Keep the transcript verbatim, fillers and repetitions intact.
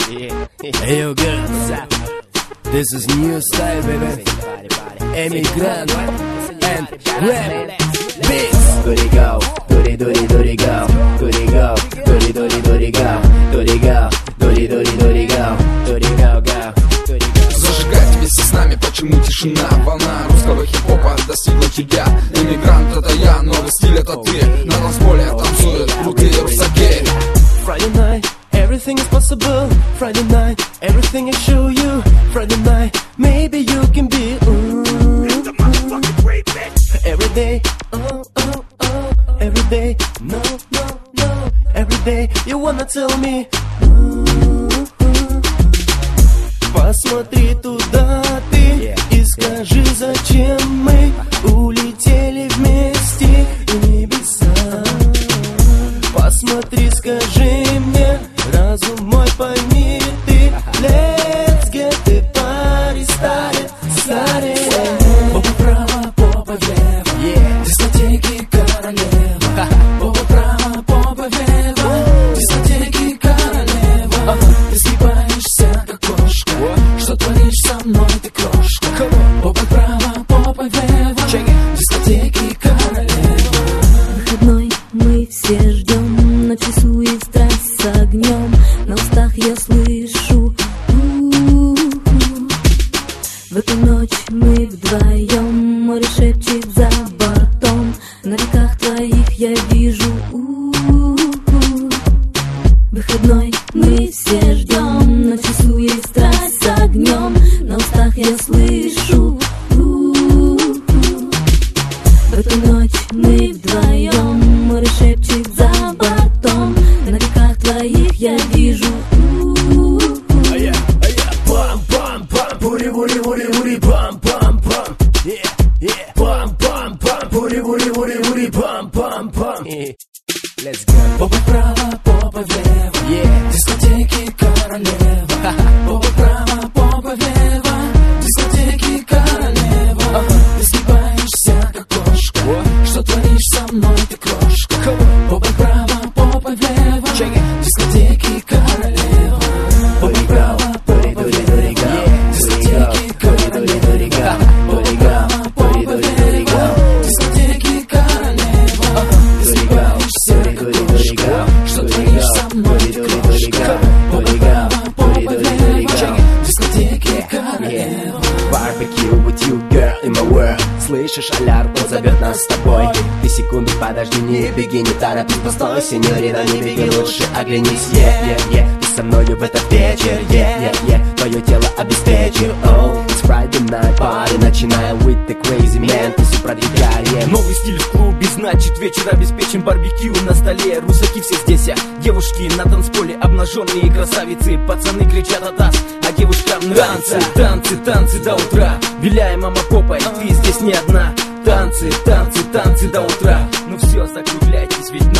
Hey yo girls, this is new style baby. Emigrant and rap beats. Goody go, goody goody goody go, goody go, goody goody goody go, goody go, goody goody goody go, goody go go. Зажигать вместе с нами, почему тишина? Волна русского хип-хопа достигла тебя. Эмигрант это я, новый стиль это ты. На танцполе танцуют крутые русаки. Friday night, everything is possible. Friday night, everything I show you. Friday night, maybe you can be ooh, ooh. Every day, oh, oh, oh. Every day, no, no, no. Every day, you wanna tell me ooh, ooh. Посмотри туда ты и скажи, зачем мы улетели вместе в небеса. Посмотри, скажи мне, разум мой пойми ты. Let's get the party started, started. Попа вправо, попа влево, yeah. Дискотеки королева. Попа вправо, попа влево, дискотеки королева. uh-huh. Ты сгибаешься, как кошка. What? Что творишь со мной, ты крошка? Попа вправо, попа влево, дискотеки королева. Выходной мы все ждем, на часу и страсть с огнем. На устах я слышу у-у-у. В эту ночь мы вдвоем, море шепчет за бортом. На реках твоих я вижу у-у-у. Выходной мы все ждем, на часу и страсть с огнем. На устах я слышу у-у-у. В эту ночь мы вдвоем, море шепчет за бортом. На реках твоих я вижу у-у-у. Пам-пам-пам, бури-бури-бури-бури, пам-пам-пам. Пам-пам-пам, бури-бури-бури-бури, пам-пам-пам. Let's go. Попа вправо, попа влево, yeah. Дискотеки королева. Попа вправо, попа влево, дискотеки королева. uh-huh. Ты сгибаешься, как кошка. What? Что творишь со мной, ты крошка? Попа вправо, попа влево, дискотеки королева. Попа вправо, попа влево, дискотеки королева. Попа вправо, попа влево, дискотеки королева. Ты сгибаешься, как кошка. Что творишь со мной, ты крошка? Попа вправо, попа влево, дискотеки королева. Barbecue with you, girl, in my world. Слышишь, алярм, он зовет нас с тобой. Ты секунду подожди, не беги, не торопись. Постой, сеньорина, не беги, лучше оглянись. Yeah, yeah, yeah, ты со мною в этот вечер. Yeah, yeah, yeah, твое тело обеспечу. Oh, it's Friday night party, начинаем with the crazy man. Ты все продвигаем. Новый стиль в клубе, значит вечер обеспечен. Барбекю на столе, русаки все здесь, а девушки на танцполе, обнаженные красавицы. Пацаны кричат от нас, а девушкам танцы, танцы, танцы до утра. Виляй, мама, попой, ты здесь не одна. Танцы, танцы, танцы до утра. Ну все, закругляйтесь, ведь